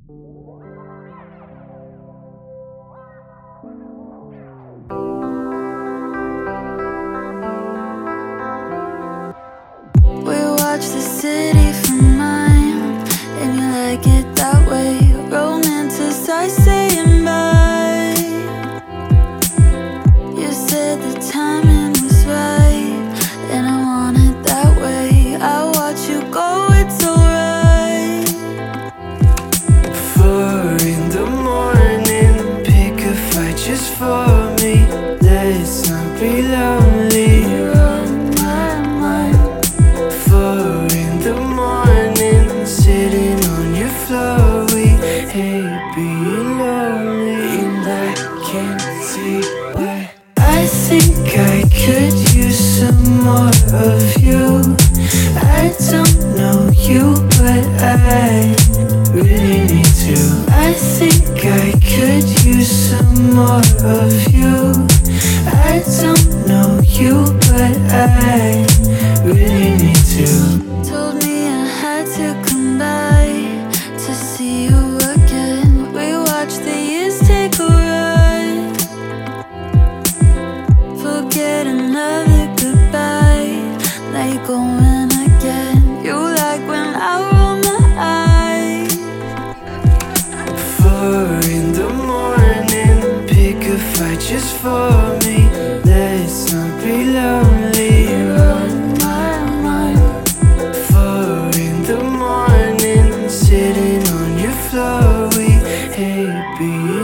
We watch the city from mine, and you like it that way. Romanticize saying bye. You said the timing was right, and I want it that way. I watch you go, it's alright. 4 in the morning, pick a fight just for me. Let's not be lonely. You're on my mind. 4 in the morning, sitting on your floor. We hate being lonely, and I can't see why. I think I could use some more of you. I don't know you, but I really need to. I think I could use some more of you. I don't know you, but I really need to. Told me I had to come by to see you again. We watch the years take a ride. Forget another goodbye. Now you're going again. You like when I roll my eyes. 4 in the morning, pick a fight just for me. Let's not be lonely. You're on my mind. 4 in the morning, sitting on your floor. We hate being